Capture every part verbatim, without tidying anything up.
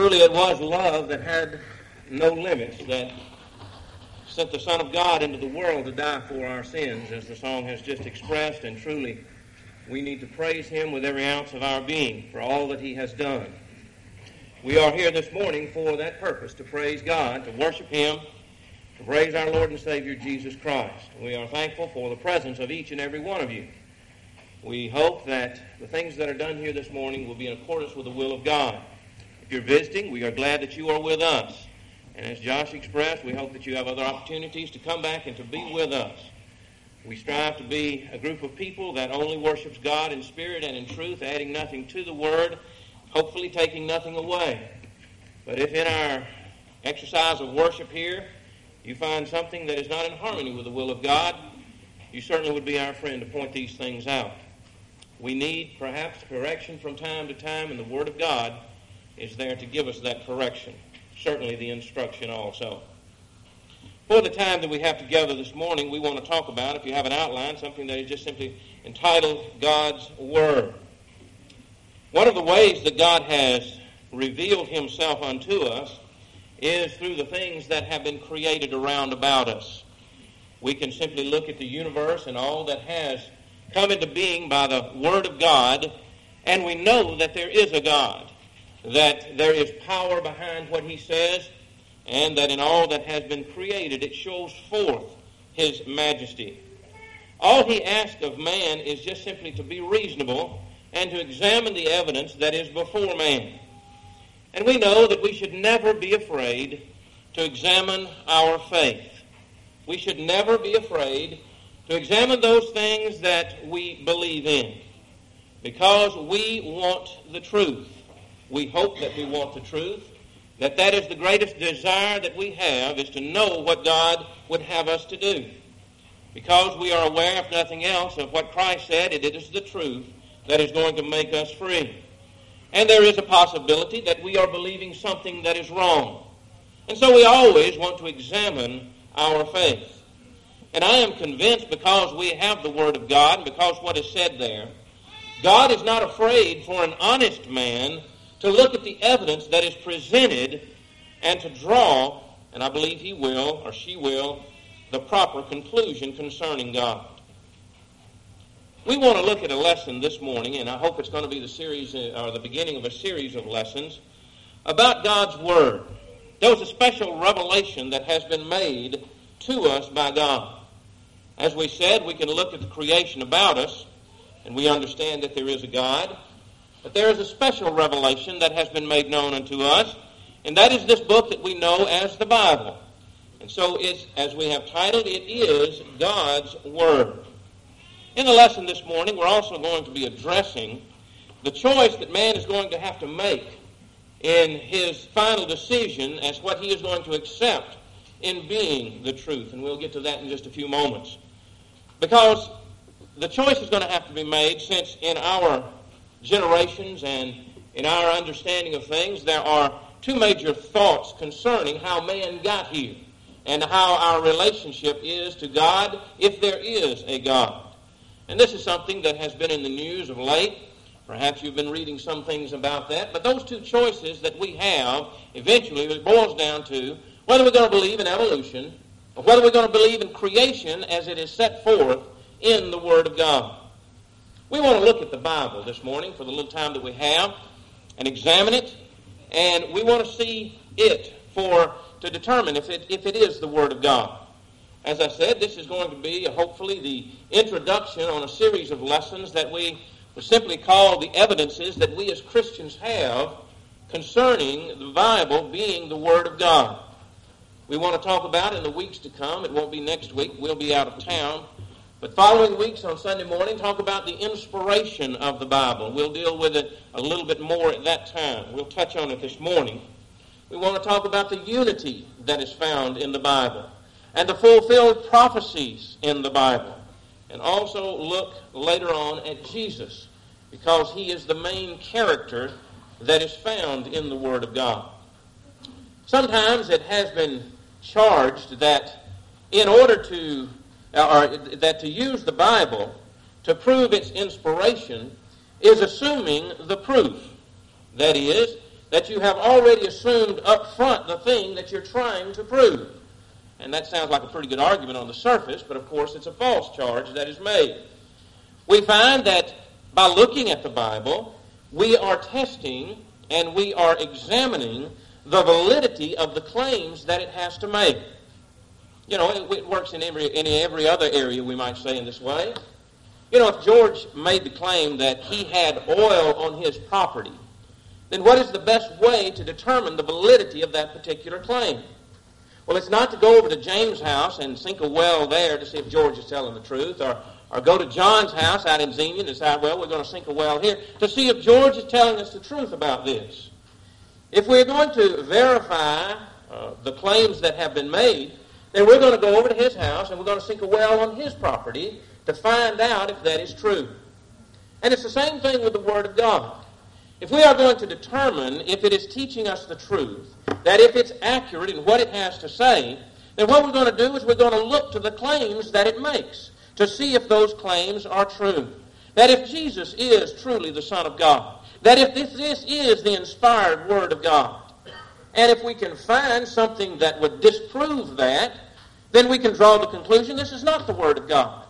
Truly it was love that had no limits, that sent the Son of God into the world to die for our sins, as the song has just expressed, and truly we need to praise Him with every ounce of our being for all that He has done. We are here this morning for that purpose, to praise God, to worship Him, to praise our Lord and Savior Jesus Christ. We are thankful for the presence of each and every one of you. We hope that the things that are done here this morning will be in accordance with the will of God. If you're visiting, we are glad that you are with us. And as Josh expressed, we hope that you have other opportunities to come back and to be with us. We strive to be a group of people that only worships God in spirit and in truth, adding nothing to the Word, hopefully taking nothing away. But if in our exercise of worship here, you find something that is not in harmony with the will of God, you certainly would be our friend to point these things out. We need perhaps correction from time to time, and the Word of God is there to give us that correction. Certainly the instruction also. For the time that we have together this morning, we want to talk about, if you have an outline, something that is just simply entitled God's Word. One of the ways that God has revealed Himself unto us is through the things that have been created around about us. We can simply look at the universe and all that has come into being by the Word of God, and we know that there is a God, that there is power behind what He says, and that in all that has been created it shows forth His majesty. All He asks of man is just simply to be reasonable and to examine the evidence that is before man. And we know that we should never be afraid to examine our faith. We should never be afraid to examine those things that we believe in, because we want the truth. We hope that we want the truth, that that is the greatest desire that we have, is to know what God would have us to do. Because we are aware, if nothing else, of what Christ said, it is the truth that is going to make us free. And there is a possibility that we are believing something that is wrong. And so we always want to examine our faith. And I am convinced, because we have the Word of God, and because what is said there, God is not afraid for an honest man to look at the evidence that is presented and to draw, and I believe he will, or she will, the proper conclusion concerning God. We want to look at a lesson this morning, and I hope it's going to be the series, or the beginning of a series of lessons, about God's Word. There was a special revelation that has been made to us by God. As we said, we can look at the creation about us, and we understand that there is a God. But there is a special revelation that has been made known unto us, and that is this book that we know as the Bible. And so, it's, as we have titled, it is God's Word. In the lesson this morning, we're also going to be addressing the choice that man is going to have to make in his final decision as what he is going to accept in being the truth. And we'll get to that in just a few moments. Because the choice is going to have to be made, since in our generations and in our understanding of things, there are two major thoughts concerning how man got here and how our relationship is to God, if there is a God. And this is something that has been in the news of late. Perhaps you've been reading some things about that. But those two choices that we have, eventually it boils down to whether we're going to believe in evolution or whether we're going to believe in creation as it is set forth in the Word of God. We want to look at the Bible this morning for the little time that we have and examine it, and we want to see it for to determine if it if it is the Word of God. As I said, this is going to be hopefully the introduction on a series of lessons that we would simply call the evidences that we as Christians have concerning the Bible being the Word of God. We want to talk about in the weeks to come. It won't be next week. We'll be out of town. But following weeks on Sunday morning, talk about the inspiration of the Bible. We'll deal with it a little bit more at that time. We'll touch on it this morning. We want to talk about the unity that is found in the Bible and the fulfilled prophecies in the Bible. And also look later on at Jesus, because He is the main character that is found in the Word of God. Sometimes it has been charged that in order to or that to use the Bible to prove its inspiration is assuming the proof. That is, that you have already assumed up front the thing that you're trying to prove. And that sounds like a pretty good argument on the surface, but of course it's a false charge that is made. We find that by looking at the Bible, we are testing and we are examining the validity of the claims that it has to make. You know, it, it works in every, in every other area, we might say, in this way. You know, if George made the claim that he had oil on his property, then what is the best way to determine the validity of that particular claim? Well, it's not to go over to James' house and sink a well there to see if George is telling the truth, or, or go to John's house out in Xenia and decide, well, we're going to sink a well here, to see if George is telling us the truth about this. If we're going to verify uh, the claims that have been made, then we're going to go over to his house and we're going to sink a well on his property to find out if that is true. And it's the same thing with the Word of God. If we are going to determine if it is teaching us the truth, that if it's accurate in what it has to say, then what we're going to do is we're going to look to the claims that it makes to see if those claims are true. That if Jesus is truly the Son of God, that if this, this is the inspired Word of God, and if we can find something that would disprove that, then we can draw the conclusion this is not the Word of God.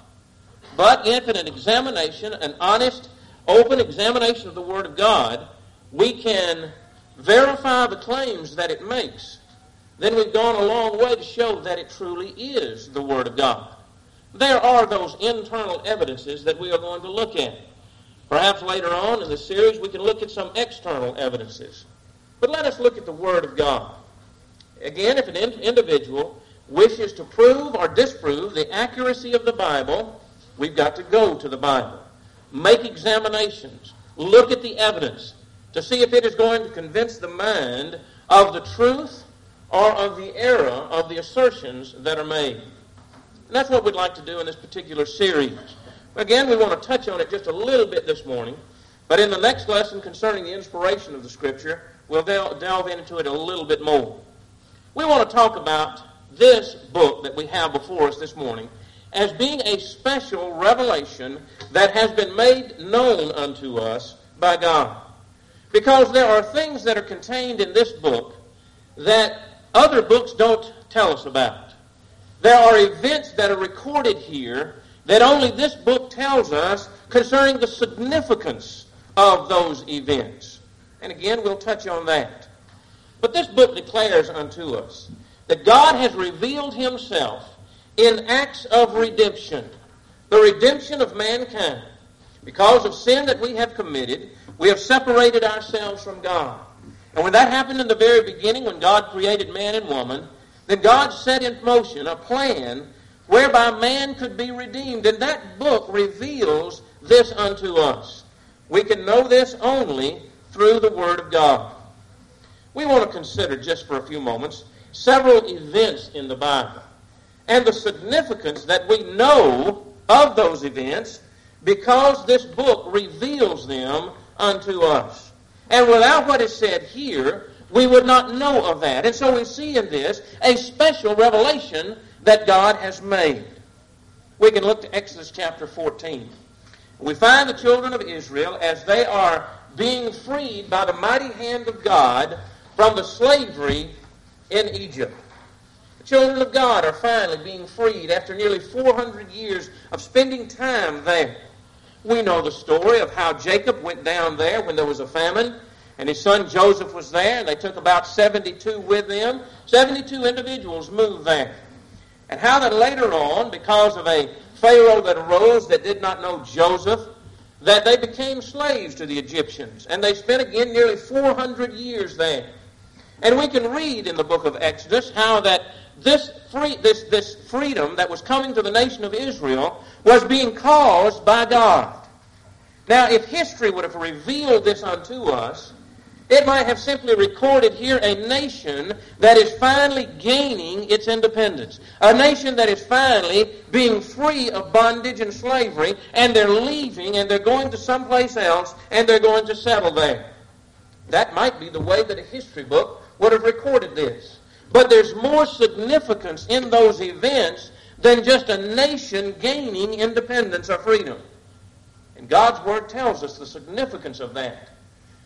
But if in an examination, an honest, open examination of the Word of God, we can verify the claims that it makes, then we've gone a long way to show that it truly is the Word of God. There are those internal evidences that we are going to look at. Perhaps later on in the series we can look at some external evidences. But let us look at the Word of God. Again, if an in- individual wishes to prove or disprove the accuracy of the Bible, we've got to go to the Bible. Make examinations. Look at the evidence to see if it is going to convince the mind of the truth or of the error of the assertions that are made. And that's what we'd like to do in this particular series. Again, we want to touch on it just a little bit this morning, but in the next lesson concerning the inspiration of the Scripture, we'll del- delve into it a little bit more. We want to talk about this book that we have before us this morning as being a special revelation that has been made known unto us by God. Because there are things that are contained in this book that other books don't tell us about. There are events that are recorded here that only this book tells us concerning the significance of those events. And again, we'll touch on that. But this book declares unto us that God has revealed himself in acts of redemption, the redemption of mankind. Because of sin that we have committed, we have separated ourselves from God. And when that happened in the very beginning, when God created man and woman, then God set in motion a plan whereby man could be redeemed. And that book reveals this unto us. We can know this only through the Word of God. We want to consider just for a few moments several events in the Bible and the significance that we know of those events because this book reveals them unto us. And without what is said here, we would not know of that. And so we see in this a special revelation that God has made. We can look to Exodus chapter fourteen. We find the children of Israel as they are being freed by the mighty hand of God from the slavery in Egypt. The children of God are finally being freed after nearly four hundred years of spending time there. We know the story of how Jacob went down there when there was a famine, and his son Joseph was there, and they took about seventy-two with them. seventy-two individuals moved there. And how that later on, because of a Pharaoh that arose that did not know Joseph, that they became slaves to the Egyptians. And they spent again nearly four hundred years there. And we can read in the book of Exodus how that this free, this, this freedom that was coming to the nation of Israel was being caused by God. Now, if history would have revealed this unto us, it might have simply recorded here a nation that is finally gaining its independence. A nation that is finally being free of bondage and slavery, and they're leaving and they're going to someplace else and they're going to settle there. That might be the way that a history book would have recorded this. But there's more significance in those events than just a nation gaining independence or freedom. And God's Word tells us the significance of that.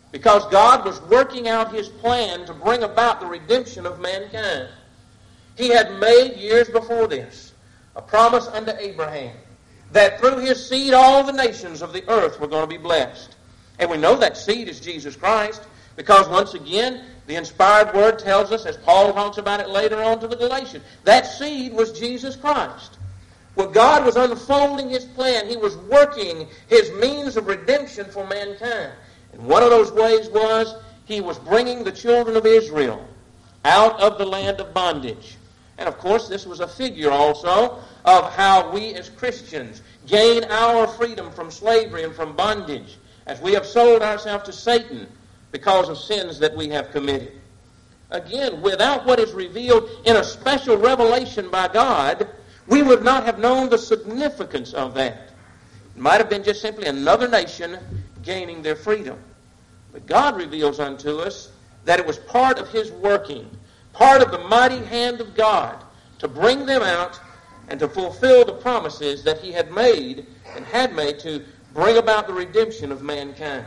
because God was working out his plan to bring about the redemption of mankind. He had made years before this a promise unto Abraham that through his seed all the nations of the earth were going to be blessed. And we know that seed is Jesus Christ, because once again, the inspired word tells us, as Paul talks about it later on to the Galatians, that seed was Jesus Christ. Well, God was unfolding his plan. He was working his means of redemption for mankind. And one of those ways was he was bringing the children of Israel out of the land of bondage. And of course, this was a figure also of how we as Christians gain our freedom from slavery and from bondage, as we have sold ourselves to Satan because of sins that we have committed. Again, without what is revealed in a special revelation by God, we would not have known the significance of that. It might have been just simply another nation gaining their freedom. But God reveals unto us that it was part of his working, part of the mighty hand of God to bring them out and to fulfill the promises that he had made and had made to bring about the redemption of mankind.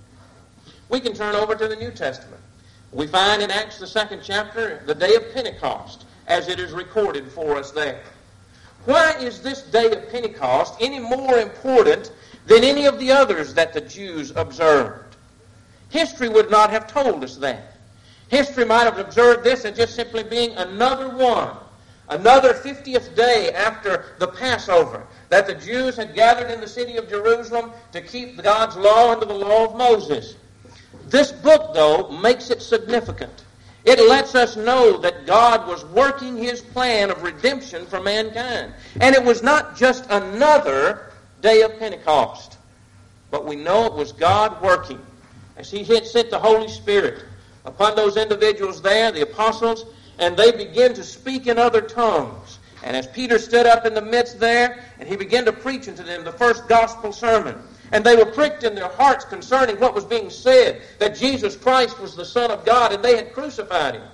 We can turn over to the New Testament. We find in Acts the second chapter the day of Pentecost as it is recorded for us there. Why is this day of Pentecost any more important than any of the others that the Jews observed? History would not have told us that. History might have observed this as just simply being another one, another fiftieth day after the Passover, that the Jews had gathered in the city of Jerusalem to keep God's law under the law of Moses. This book, though, makes it significant. It lets us know that God was working his plan of redemption for mankind. And it was not just another day of Pentecost, but we know it was God working as he had sent the Holy Spirit upon those individuals there, the apostles, and they began to speak in other tongues. And as Peter stood up in the midst there, and he began to preach unto them the first gospel sermon, and they were pricked in their hearts concerning what was being said, that Jesus Christ was the Son of God, and they had crucified him.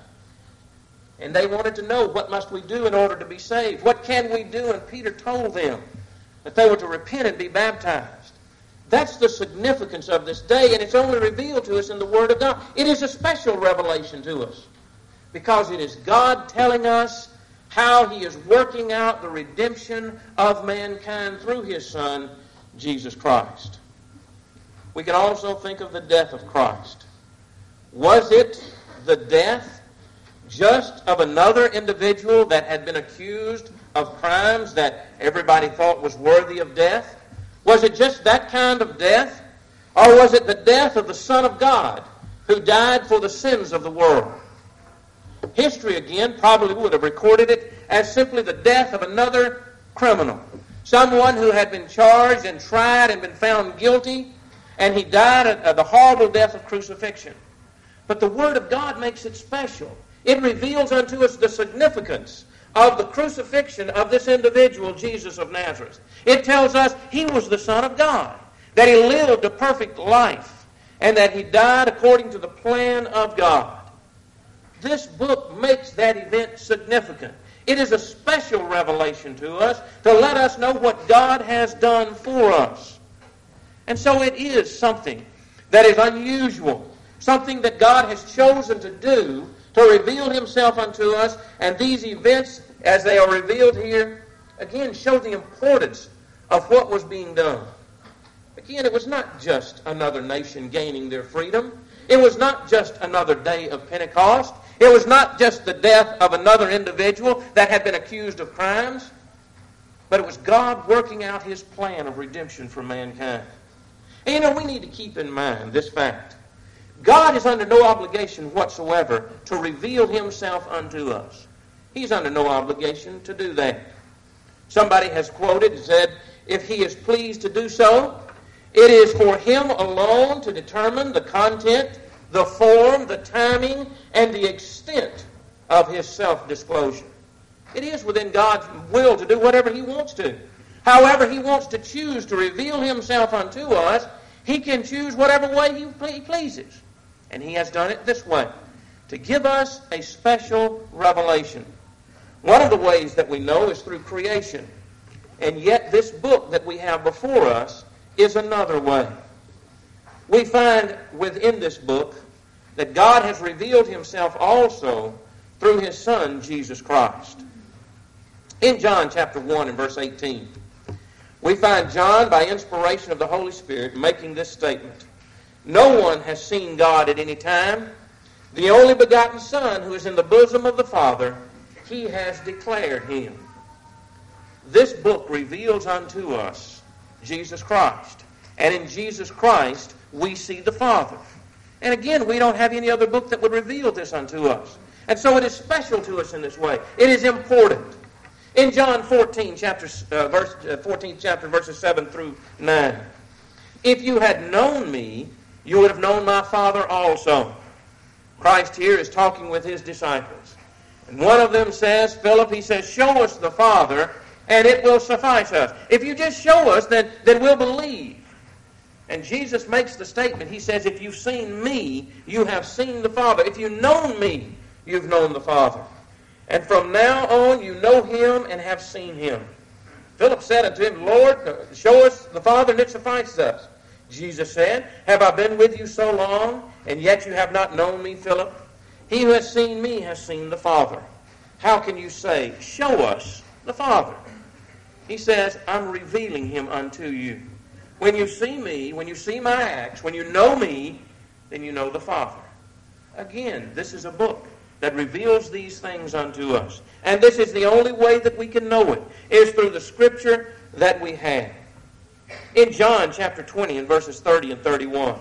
And they wanted to know, what must we do in order to be saved? What can we do? And Peter told them that they were to repent and be baptized. That's the significance of this day, and it's only revealed to us in the Word of God. It is a special revelation to us, because it is God telling us how he is working out the redemption of mankind through his Son, Jesus Christ. We can also think of the death of Christ. Was it the death just of another individual that had been accused of crimes that everybody thought was worthy of death? Was it just that kind of death? Or was it the death of the Son of God who died for the sins of the world? History, again, probably would have recorded it as simply the death of another criminal. Someone who had been charged and tried and been found guilty, and he died of the horrible death of crucifixion. But the Word of God makes it special. It reveals unto us the significance of the crucifixion of this individual, Jesus of Nazareth. It tells us he was the Son of God, that he lived a perfect life, and that he died according to the plan of God. This book makes that event significant. It is a special revelation to us to let us know what God has done for us. And so it is something that is unusual, something that God has chosen to do to reveal himself unto us. And these events, as they are revealed here, again show the importance of what was being done. Again, it was not just another nation gaining their freedom. It was not just another day of Pentecost. It was not just the death of another individual that had been accused of crimes, but it was God working out his plan of redemption for mankind. And you know, we need to keep in mind this fact. God is under no obligation whatsoever to reveal himself unto us. He's under no obligation to do that. Somebody has quoted and said, if he is pleased to do so, it is for him alone to determine the content, the form, the timing, and the extent of his self-disclosure. It is within God's will to do whatever he wants to. However he wants to choose to reveal himself unto us, he can choose whatever way he pleases. And he has done it this way, to give us a special revelation. One of the ways that we know is through creation. And yet this book that we have before us is another way. we find within this book that God has revealed himself also through his Son, Jesus Christ. In John chapter one and verse eighteen, we find John, by inspiration of the Holy Spirit, making this statement: "No one has seen God at any time. The only begotten Son, who is in the bosom of the Father, he has declared him." This book reveals unto us Jesus Christ. And in Jesus Christ, we see the Father. And again, we don't have any other book that would reveal this unto us. And so it is special to us in this way. It is important. In John fourteen, chapter, uh, verse, uh, fourteenth chapter, verses seven through nine, "If you had known me, you would have known my Father also." Christ here is talking with his disciples. And one of them says, Philip, he says, "Show us the Father, and it will suffice us." If you just show us, then, then we'll believe. And Jesus makes the statement. He says, "If you've seen me, you have seen the Father. If you've known me, you've known the Father. And from now on you know him and have seen him." Philip said unto him, "Lord, show us the Father, and it suffices us." Jesus said, "Have I been with you so long, and yet you have not known me, Philip? He who has seen me has seen the Father. How can you say, 'Show us the Father'?" He says, "I'm revealing him unto you." When you see me, when you see my acts, when you know me, then you know the Father. Again, this is a book that reveals these things unto us. And this is the only way that we can know it, is through the Scripture that we have. In John chapter twenty and verses thirty and thirty-one,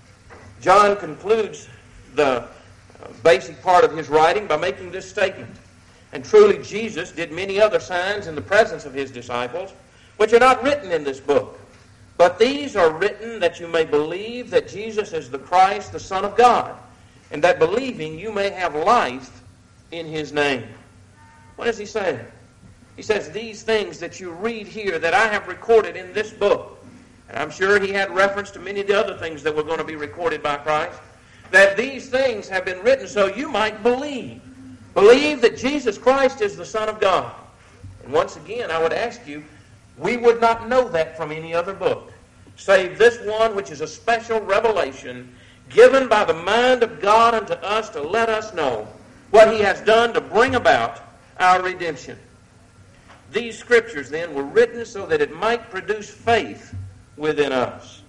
John concludes the basic part of his writing by making this statement: "And truly Jesus did many other signs in the presence of his disciples, which are not written in this book. But these are written that you may believe that Jesus is the Christ, the Son of God, and that believing you may have life in his name." What is he saying? He says, these things that you read here that I have recorded in this book, and I'm sure he had reference to many of the other things that were going to be recorded by Christ, that these things have been written so you might believe. Believe that Jesus Christ is the Son of God. And once again, I would ask you, we would not know that from any other book, save this one, which is a special revelation given by the mind of God unto us to let us know what he has done to bring about our redemption. These scriptures, then, were written so that it might produce faith within us.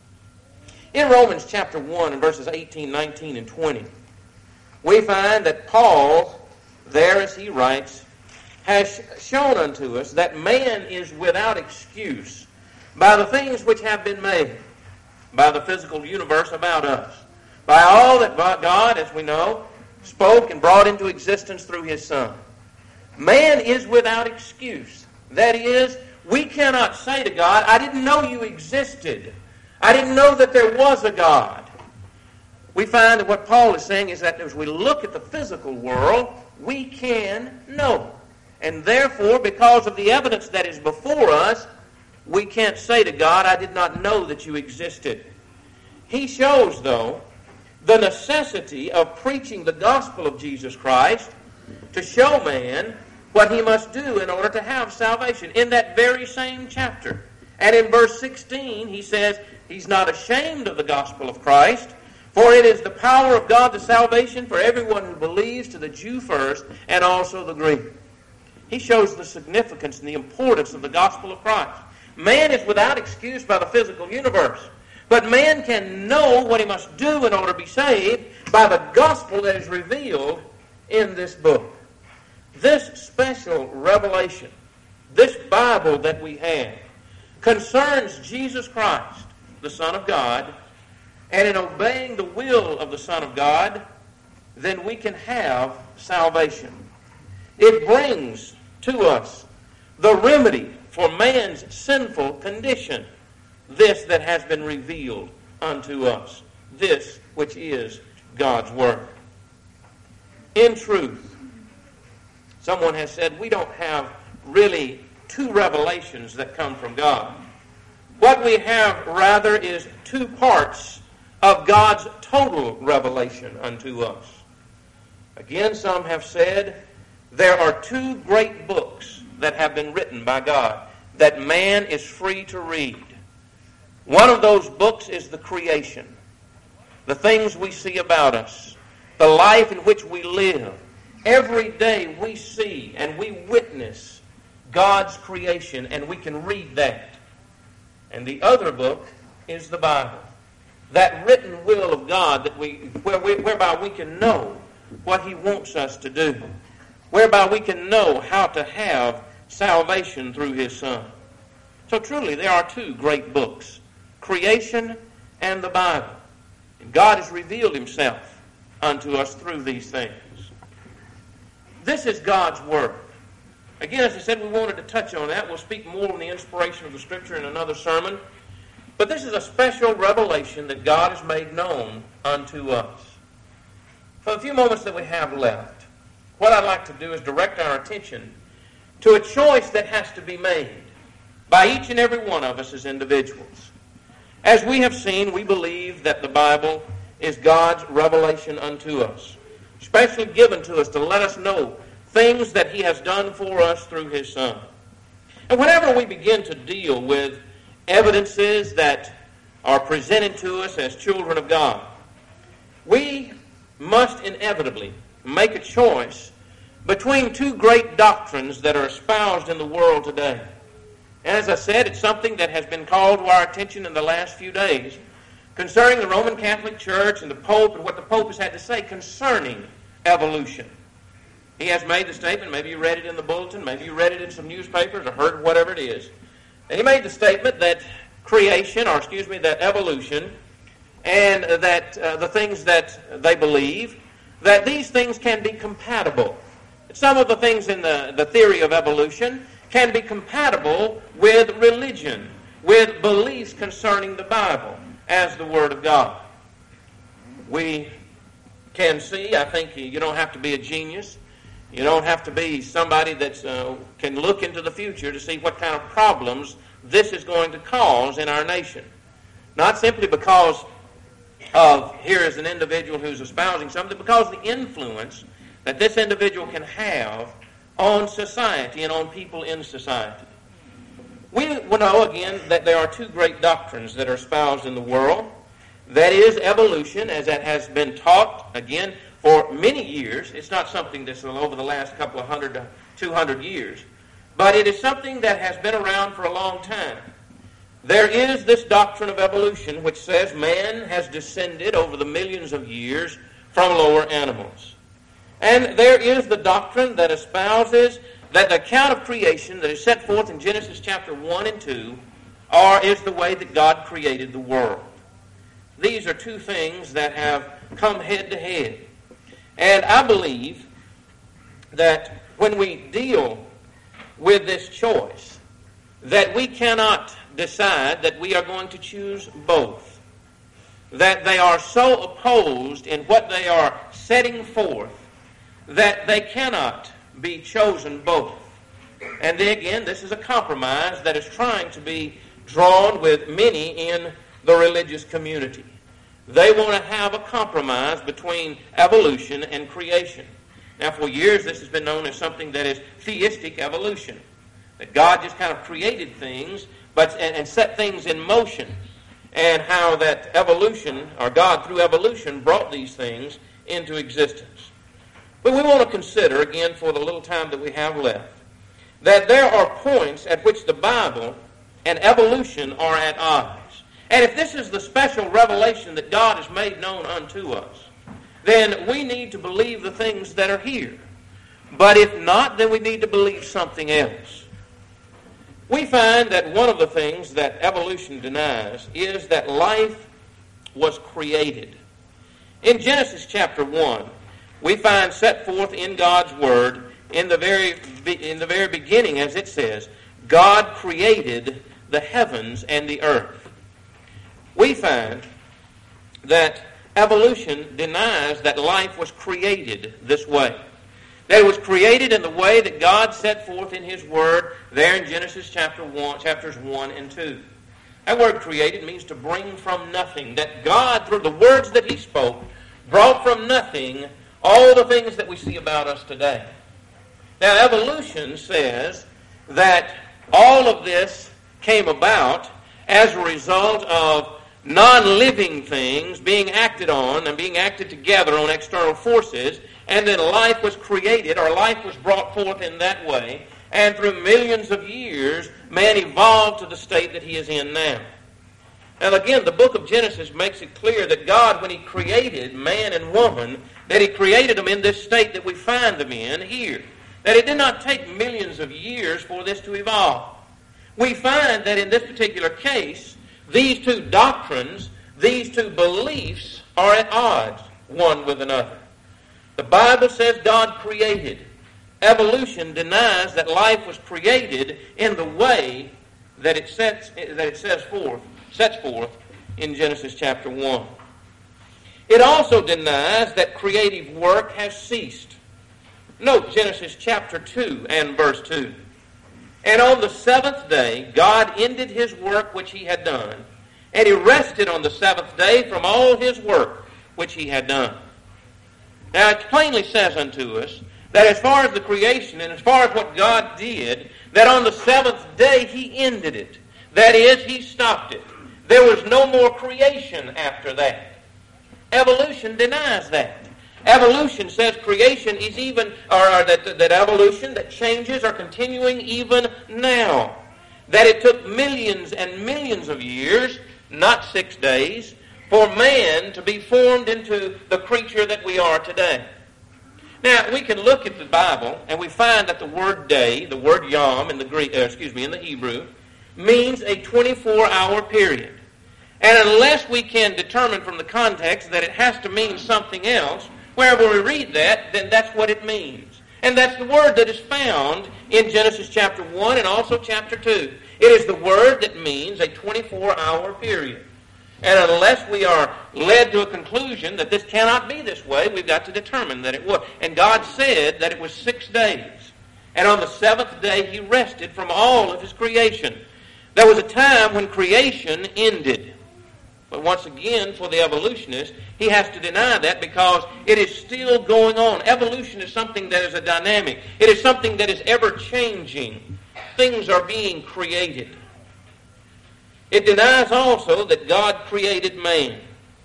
In Romans chapter one and verses eighteen, nineteen, and twenty, we find that Paul, there as he writes, has shown unto us that man is without excuse by the things which have been made, by the physical universe about us, by all that God, as we know, spoke and brought into existence through his Son. Man is without excuse. That is, we cannot say to God, "I didn't know you existed. I didn't know that there was a God." We find that what Paul is saying is that as we look at the physical world, we can know. And therefore, because of the evidence that is before us, we can't say to God, "I did not know that you existed." He shows, though, the necessity of preaching the gospel of Jesus Christ to show man what he must do in order to have salvation in that very same chapter. And in verse sixteen, he says, he's not ashamed of the gospel of Christ, for it is the power of God to salvation for everyone who believes, to the Jew first, and also the Greek. He shows the significance and the importance of the gospel of Christ. Man is without excuse by the physical universe, but man can know what he must do in order to be saved by the gospel that is revealed in this book. This special revelation, this Bible that we have, concerns Jesus Christ, the Son of God, and in obeying the will of the Son of God, then we can have salvation. It brings to us the remedy for man's sinful condition, this that has been revealed unto us, this which is God's Word. In truth, someone has said we don't have really two revelations that come from God. What we have, rather, is two parts of God's total revelation unto us. Again, some have said there are two great books that have been written by God that man is free to read. One of those books is the creation. the things we see about us, the life in which we live. Every day we see and we witness God's creation, and we can read that. And the other book is the Bible, that written will of God that we, where we, whereby we can know what He wants us to do, whereby we can know how to have salvation through His Son. So truly, there are two great books, creation and the Bible. And God has revealed Himself unto us through these things. This is God's Word. Again, as I said, we wanted to touch on that. We'll speak more on the inspiration of the Scripture in another sermon. But this is a special revelation that God has made known unto us. For the few moments that we have left, what I'd like to do is direct our attention to a choice that has to be made by each and every one of us as individuals. As we have seen, we believe that the Bible is God's revelation unto us, specially given to us to let us know things that He has done for us through His Son. And whenever we begin to deal with evidences that are presented to us as children of God, we must inevitably make a choice between two great doctrines that are espoused in the world today. And as I said, it's something that has been called to our attention in the last few days concerning the Roman Catholic Church and the Pope and what the Pope has had to say concerning evolution. He has made the statement, maybe you read it in the bulletin, maybe you read it in some newspapers or heard whatever it is. And he made the statement that creation, or excuse me, that evolution, and that uh, the things that they believe, that these things can be compatible. Some of the things in the, the theory of evolution can be compatible with religion, with beliefs concerning the Bible as the Word of God. We can see, I think you don't have to be a genius. You don't have to be somebody that uh, can look into the future to see what kind of problems this is going to cause in our nation. Not simply because of here is an individual who's espousing something, because of the influence that this individual can have on society and on people in society. We know, again, that there are two great doctrines that are espoused in the world. That is evolution, as that has been taught, again, for many years. It's not something that's over the last couple of hundred to two hundred years. But it is something that has been around for a long time. There is this doctrine of evolution which says man has descended over the millions of years from lower animals. And there is the doctrine that espouses that the account of creation that is set forth in Genesis chapter one and two are, is the way that God created the world. These are two things that have come head to head. And I believe that when we deal with this choice, that we cannot decide that we are going to choose both. That they are so opposed in what they are setting forth that they cannot be chosen both. And then again, this is a compromise that is trying to be drawn with many in the religious community. They want to have a compromise between evolution and creation. Now, for years, this has been known as something that is theistic evolution. That God just kind of created things but and, and set things in motion. And how that evolution, or God through evolution, brought these things into existence. But we want to consider, again, for the little time that we have left, that there are points at which the Bible and evolution are at odds. And if this is the special revelation that God has made known unto us, then we need to believe the things that are here. But if not, then we need to believe something else. We find that one of the things that evolution denies is that life was created. In Genesis chapter one, we find set forth in God's Word, in the very in the very beginning, as it says, God created the heavens and the earth. We find that evolution denies that life was created this way. That it was created in the way that God set forth in His Word there in Genesis chapter one, chapters one and two. That word created means to bring from nothing. That God, through the words that He spoke, brought from nothing all the things that we see about us today. Now, evolution says that all of this came about as a result of non-living things being acted on and being acted together on external forces, and then life was created, or life was brought forth in that way, and through millions of years, man evolved to the state that he is in now. And again, the book of Genesis makes it clear that God, when he created man and woman, that he created them in this state that we find them in here. That it did not take millions of years for this to evolve. We find that in this particular case, these two doctrines, these two beliefs are at odds one with another. The Bible says God created. Evolution denies that life was created in the way that it sets that it says forth, sets forth in Genesis chapter one. It also denies that creative work has ceased. Note Genesis chapter two and verse two. And on the seventh day, God ended his work which he had done, and he rested on the seventh day from all his work which he had done. Now it plainly says unto us that as far as the creation and as far as what God did, that on the seventh day he ended it. That is, he stopped it. There was no more creation after that. Evolution denies that. Evolution says creation is even, or, or that, that evolution, that changes are continuing even now. That it took millions and millions of years, not six days, for man to be formed into the creature that we are today. Now, we can look at the Bible and we find that the word day, the word yom in the Greek, uh, excuse me, in the Hebrew, means a twenty-four hour period. And unless we can determine from the context that it has to mean something else, wherever we read that, then that's what it means. And that's the word that is found in Genesis chapter one and also chapter two. It is the word that means a twenty-four hour period. And unless we are led to a conclusion that this cannot be this way, we've got to determine that it was. And God said that it was six days. And on the seventh day he rested from all of his creation. There was a time when creation ended. But once again, for the evolutionist, he has to deny that because it is still going on. Evolution is something that is a dynamic. It is something that is ever changing. Things are being created. It denies also that God created man.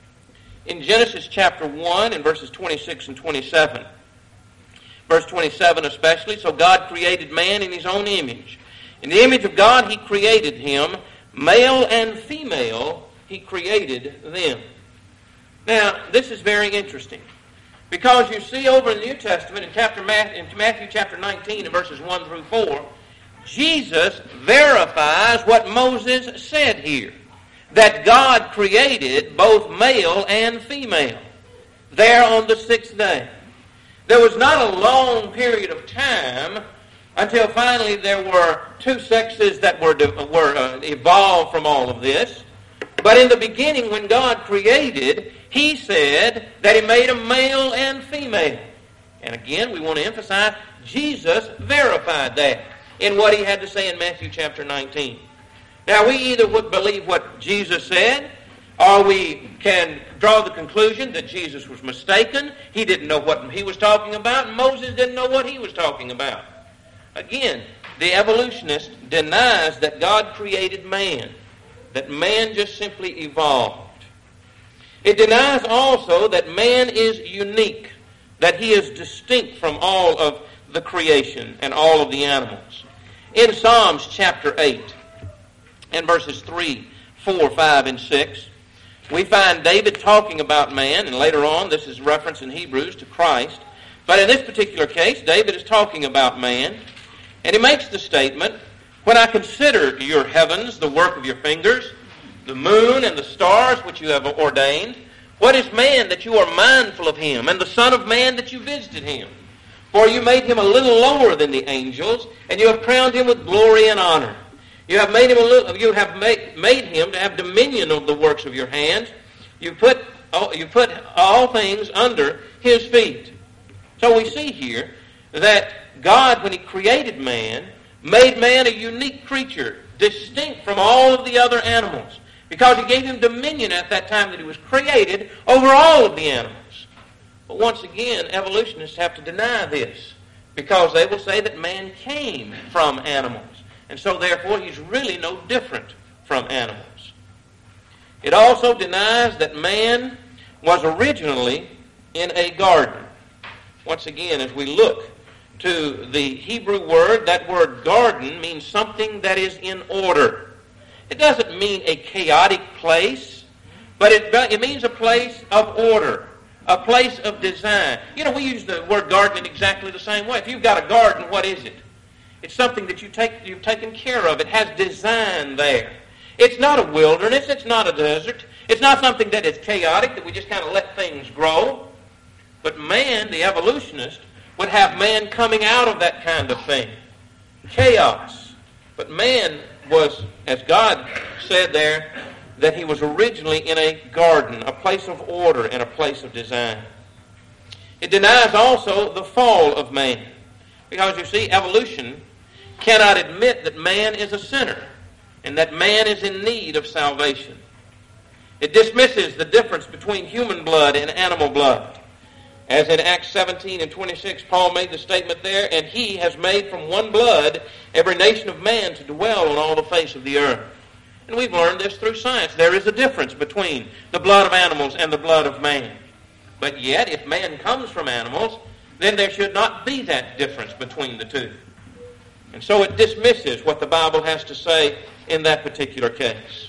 In Genesis chapter one and verses twenty-six and twenty-seven, verse twenty-seven especially, so God created man in his own image. In the image of God he created him, male and female he created them. Now, this is very interesting because you see over in the New Testament in, chapter Matthew, in Matthew chapter nineteen and verses one through four, Jesus verifies what Moses said here, that God created both male and female there on the sixth day. There was not a long period of time until finally there were two sexes that were, were uh, evolved from all of this. But in the beginning, when God created, he said that he made a male and female. And again, we want to emphasize, Jesus verified that in what he had to say in Matthew chapter nineteen. Now, we either would believe what Jesus said, or we can draw the conclusion that Jesus was mistaken. He didn't know what he was talking about, and Moses didn't know what he was talking about. Again, the evolutionist denies that God created man, that man just simply evolved. It denies also that man is unique, that he is distinct from all of the creation and all of the animals. In Psalms chapter eight and verses three, four, five, and six, we find David talking about man, and later on this is reference in Hebrews to Christ. But in this particular case, David is talking about man, and he makes the statement, "When I consider your heavens, the work of your fingers, the moon and the stars which you have ordained, what is man that you are mindful of him, and the son of man that you visited him? For you made him a little lower than the angels, and you have crowned him with glory and honor. You have made him a little, you have made, made him to have dominion over the works of your hands. You put you put all things under his feet." So we see here that God, when he created man, made man a unique creature, distinct from all of the other animals, because he gave him dominion at that time that he was created over all of the animals. But once again, evolutionists have to deny this, because they will say that man came from animals, and so therefore he's really no different from animals. It also denies that man was originally in a garden. Once again, as we look to the Hebrew word, that word garden means something that is in order. It doesn't mean a chaotic place, but it, it means a place of order, a place of design. You know, we use the word garden in exactly the same way. If you've got a garden, what is it? It's something that you take, you've taken care of. It has design there. It's not a wilderness. It's not a desert. It's not something that is chaotic, that we just kind of let things grow. But man, the evolutionist, would have man coming out of that kind of thing. Chaos. But man was, as God said there, that he was originally in a garden, a place of order and a place of design. It denies also the fall of man. Because you see, evolution cannot admit that man is a sinner and that man is in need of salvation. It dismisses the difference between human blood and animal blood. As in Acts seventeen and twenty-six, Paul made the statement there, and he has made from one blood every nation of man to dwell on all the face of the earth. And we've learned this through science. There is a difference between the blood of animals and the blood of man. But yet, if man comes from animals, then there should not be that difference between the two. And so it dismisses what the Bible has to say in that particular case.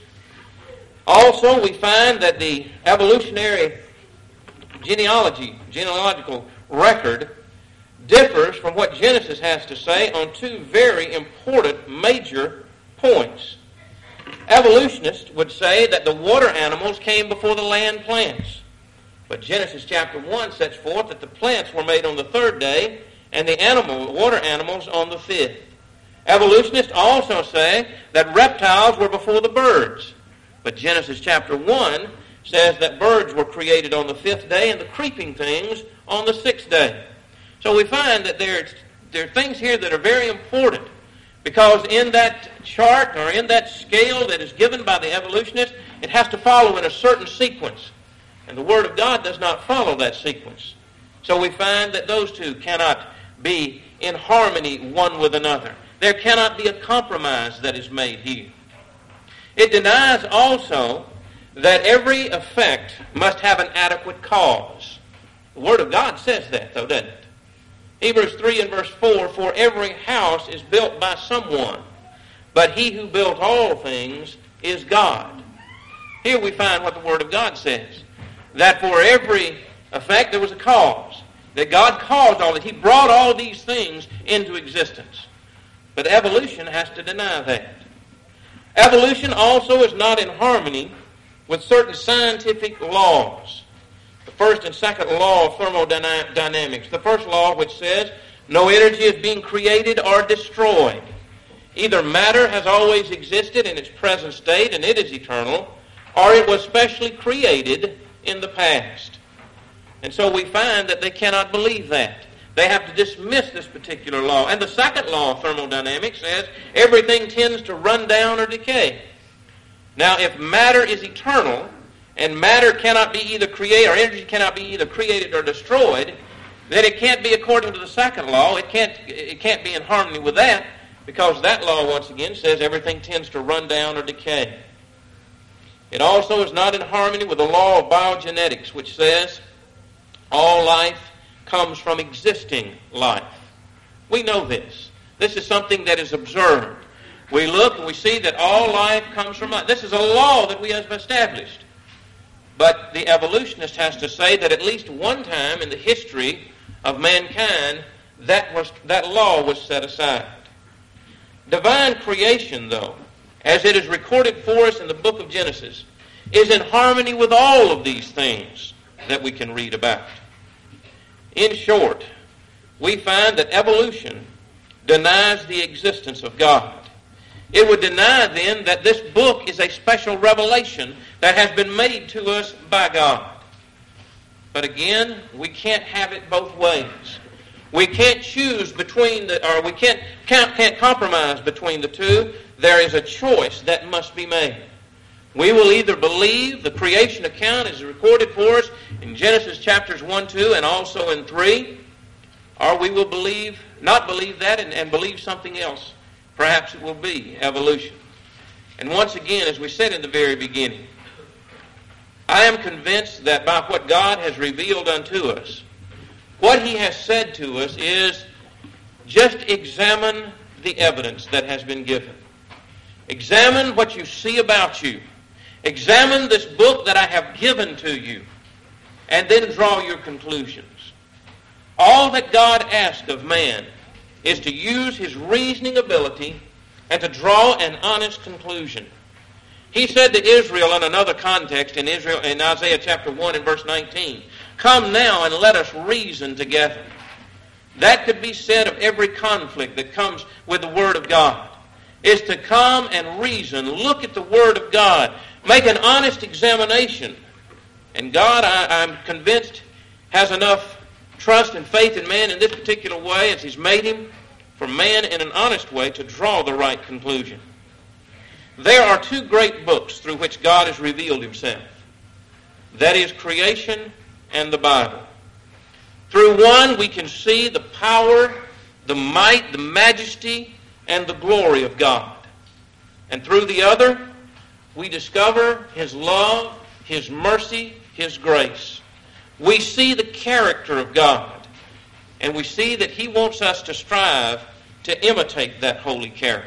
Also, we find that the evolutionary genealogy, genealogical record differs from what Genesis has to say on two very important major points. Evolutionists would say that the water animals came before the land plants. But Genesis chapter one sets forth that the plants were made on the third day and the animal, water animals on the fifth. Evolutionists also say that reptiles were before the birds. But Genesis chapter one says that birds were created on the fifth day and the creeping things on the sixth day. So we find that there, there are things here that are very important, because in that chart or in that scale that is given by the evolutionist, it has to follow in a certain sequence. And the Word of God does not follow that sequence. So we find that those two cannot be in harmony one with another. There cannot be a compromise that is made here. It denies also that every effect must have an adequate cause. The Word of God says that, though, doesn't it? Hebrews three and verse four, for every house is built by someone, but he who built all things is God. Here we find what the Word of God says, that for every effect there was a cause, that God caused all that. He brought all these things into existence. But evolution has to deny that. Evolution also is not in harmony with certain scientific laws. The first and second law of thermodynamics. The first law, which says no energy is being created or destroyed. Either matter has always existed in its present state and it is eternal, or it was specially created in the past. And so we find that they cannot believe that. They have to dismiss this particular law. And the second law of thermodynamics says everything tends to run down or decay. Now, if matter is eternal, and matter cannot be either created, or energy cannot be either created or destroyed, then it can't be according to the second law. It can't, it can't be in harmony with that, because that law, once again, says everything tends to run down or decay. It also is not in harmony with the law of biogenetics, which says all life comes from existing life. We know this. This is something that is observed. We look and we see that all life comes from life. This is a law that we have established. But the evolutionist has to say that at least one time in the history of mankind, that was that law was set aside. Divine creation, though, as it is recorded for us in the book of Genesis, is in harmony with all of these things that we can read about. In short, we find that evolution denies the existence of God. It would deny, then, that this book is a special revelation that has been made to us by God. But again, we can't have it both ways. We can't choose between the, or we can't, can't, can't compromise between the two. There is a choice that must be made. We will either believe the creation account as recorded for us in Genesis chapters one, two, and also in three, or we will believe, not believe that and, and believe something else. Perhaps it will be evolution. And once again, as we said in the very beginning, I am convinced that by what God has revealed unto us, what he has said to us is, just examine the evidence that has been given. Examine what you see about you. Examine this book that I have given to you, and then draw your conclusions. All that God asks of man is to use his reasoning ability and to draw an honest conclusion. He said to Israel in another context, in Israel in Isaiah chapter one and verse nineteen, "Come now and let us reason together." That could be said of every conflict that comes with the Word of God, is to come and reason, look at the Word of God, make an honest examination. And God, I, I'm convinced, has enough trust and faith in man in this particular way, as he's made him for man in an honest way to draw the right conclusion. There are two great books through which God has revealed himself. That is creation and the Bible. Through one we can see the power, the might, the majesty, and the glory of God. And through the other, we discover his love, his mercy, his grace. We see the character of God, and we see that he wants us to strive to imitate that holy character.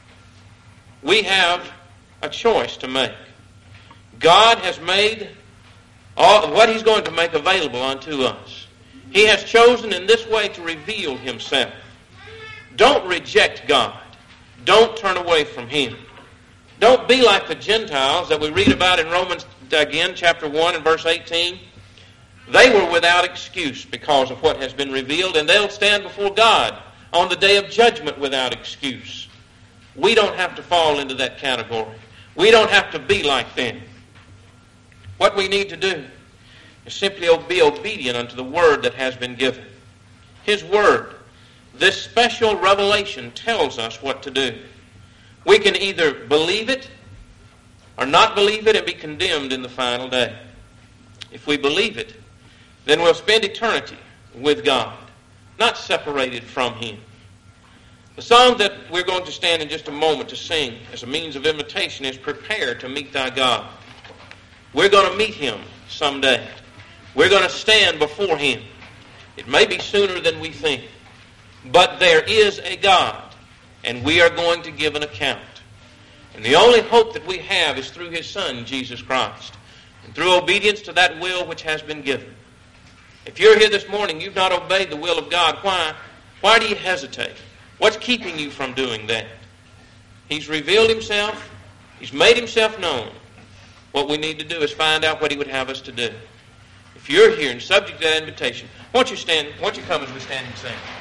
We have a choice to make. God has made all what he's going to make available unto us. He has chosen in this way to reveal himself. Don't reject God. Don't turn away from him. Don't be like the Gentiles that we read about in Romans, again, chapter one and verse eighteen. They were without excuse because of what has been revealed, and they'll stand before God on the day of judgment without excuse. We don't have to fall into that category. We don't have to be like them. What we need to do is simply be obedient unto the Word that has been given. His Word, this special revelation, tells us what to do. We can either believe it or not believe it and be condemned in the final day. If we believe it, then we'll spend eternity with God, not separated from him. The song that we're going to stand in just a moment to sing as a means of invitation is "Prepare to Meet Thy God." We're going to meet him someday. We're going to stand before him. It may be sooner than we think, but there is a God, and we are going to give an account. And the only hope that we have is through his Son, Jesus Christ, and through obedience to that will which has been given. If you're here this morning, you've not obeyed the will of God, why? Why do you hesitate? What's keeping you from doing that? He's revealed himself. He's made himself known. What we need to do is find out what he would have us to do. If you're here and subject to that invitation, won't you stand, won't you come as we stand and sing?